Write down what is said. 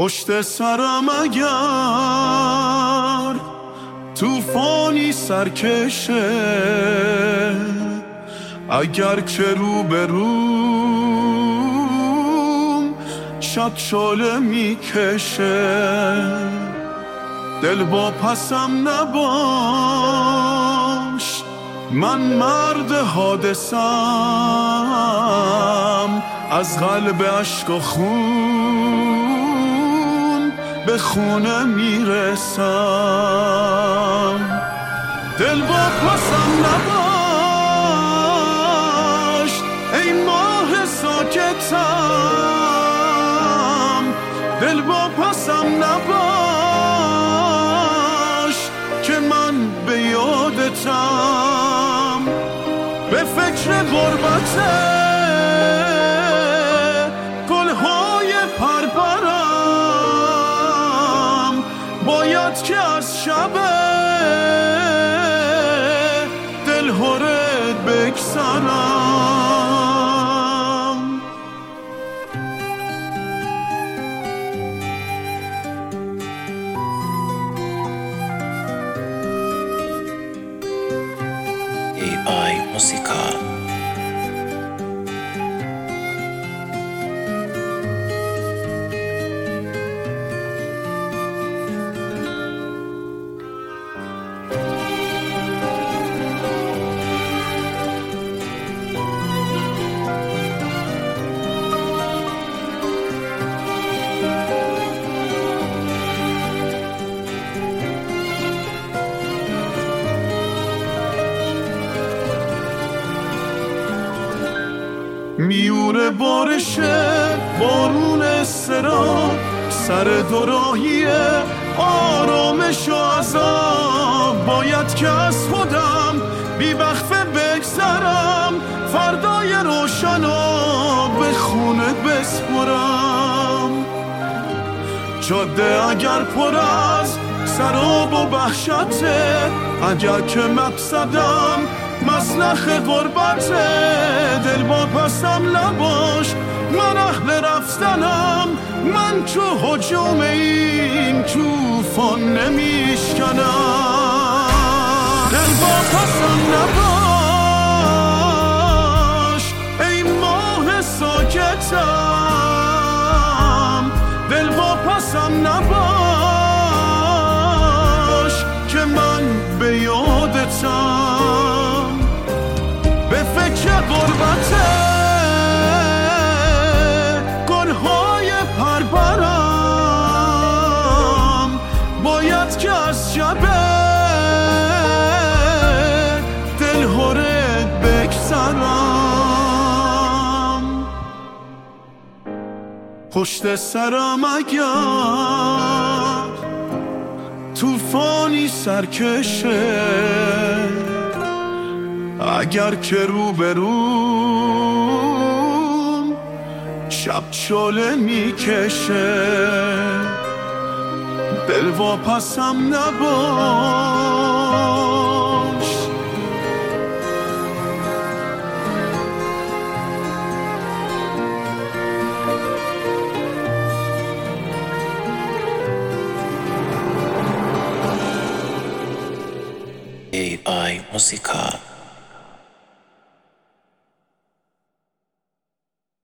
پشت سرم اگر طوفانی سرکشه، اگر که روبروم شب شعله میکشه، دل با پسم نباش، من مرد حادثم، از قلب عشق و خون به خونه میرسم. دل با پسم نباش ای ماه ساکتم، دل با پسم نباش که من به یادتم، به فکر غربته گلهای پرپرم، باید که از شب دلهرت بگذرم. AI Música. میونه بارشه بارون استراب، سر دوراهی آرامش و عذاب، باید که از خودم بی وقفه بگذرم، فردای روشنا به خونه بسپرم. جاده اگر پر از سراب و وحشته، اگر که مقصدم مسلخ غربته، دل با پسم نباش، من اهل رفتنم، من تو هجوم این توفان نمیشکنم. دل با پسم نباش ای ماه ساکتم، دل با پسم نباش که من به یادتم، به فکر غربته گلهای پرپرم، باید که از شب دلهرت بگذرم. پشت سرم اگر طوفانی سرکشه، اگر که روبروم شب شعله میکشه، دل وا پسم نباش. AI Música.